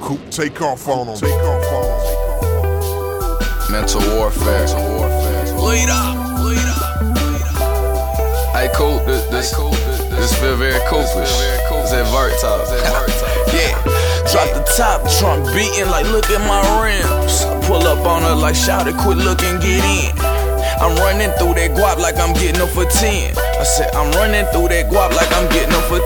Coop, take off on them. Mental warfare. Lead up. Hey, Coop, this feel very Coopish. It's that vert talk. Yeah, drop the top, trunk beating like look at my rims. Pull up on her like shout it, quit looking, get in. I'm running through that guap like I'm getting them for 10. I said I'm running through that guap like I'm getting them for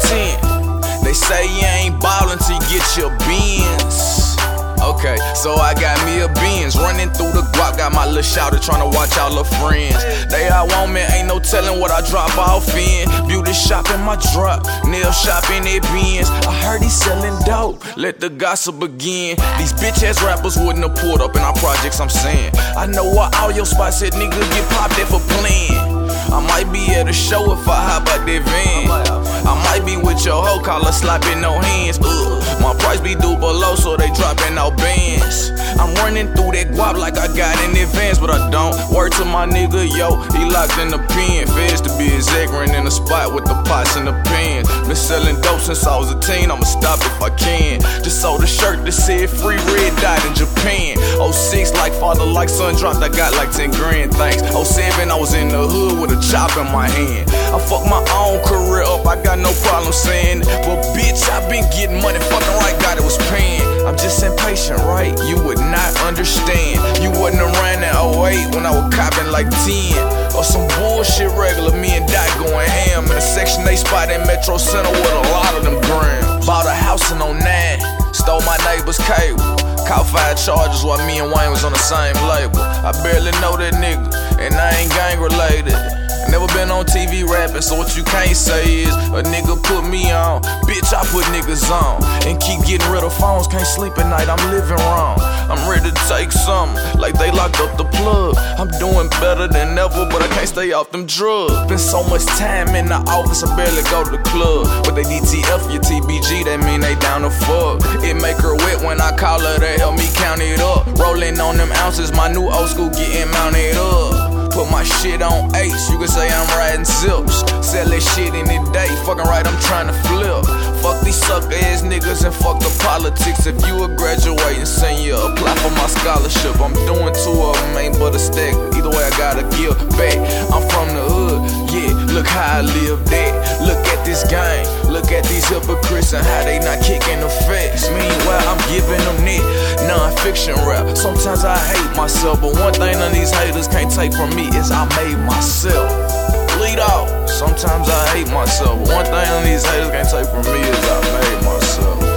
10. They say you ain't ballin' till you get your beans. Okay, so I got me a Benz. Running through the guap, got my little shouter tryna watch all her friends. They all want me, ain't no telling what I drop off in. Beauty shop in my drop, nail shop in their Benz. I heard he selling dope, let the gossip begin. These bitch ass rappers wouldn't have pulled up in our projects, I'm saying. I know what all your spots said, nigga get popped there for playing. I might be at a show if I hop out that van. I might be with your hoe, call her slopping no hands. My price be due below, so they dropping out bands. I'm running through that guap like I got in advance, but I don't. Word to my nigga, yo, he locked in the pen. Feds to be executing in the spot with the pots and the pans. Been selling dope since I was a teen, I'ma stop if I can. Just sold a shirt that said free red dot in Japan. 06 like father, like son dropped, I got like 10 grand, thanks. 07 I was in the hood with a chop in my hand. I fucked my own career up, I got no problem saying it. But bitch, I been getting money, fucking right, God it was paying. I'm just impatient, right? You would not understand. You wasn't around in 08 when I was copping like 10. Or some bullshit regular, me and Dot going ham in a Section 8 spot in Metro Center with a lot of them grams. Bought a house in 09, stole my neighbor's cable. Caught 5 charges while me and Wayne was on the same label. I barely know that nigga, and I ain't gang related. Never been on TV rapping, so what you can't say is a nigga put me on. Bitch, I put niggas on and keep getting rid of phones. Can't sleep at night, I'm living wrong. I'm ready to take something like they locked up the plug. I'm doing better than ever, but I can't stay off them drugs. Been so much time in the office, I barely go to the club. But they DTF your TBG, that mean they down to fuck. It make her wet when I call her to help me count it up. Rolling on them ounces, my new old school getting mounted up. Put my shit on H, you can say I'm riding zips. Sell that shit in the day, fucking right, I'm trying to flip. Fuck these sucker ass niggas and fuck the politics. If you a graduating senior, apply for my scholarship. I'm doing 2 of them, ain't but a stack. Either way I gotta give back. I'm from the hood, yeah, look how I live that. Look at this game, look at these hypocrites and how they not kicking the facts. Meanwhile, I'm giving them that non-fiction rap. Sometimes I hate myself, but one thing none of these haters can't take from me is I made myself. Lead off. Sometimes I hate myself, but one thing none of these haters can't take from me is I made myself.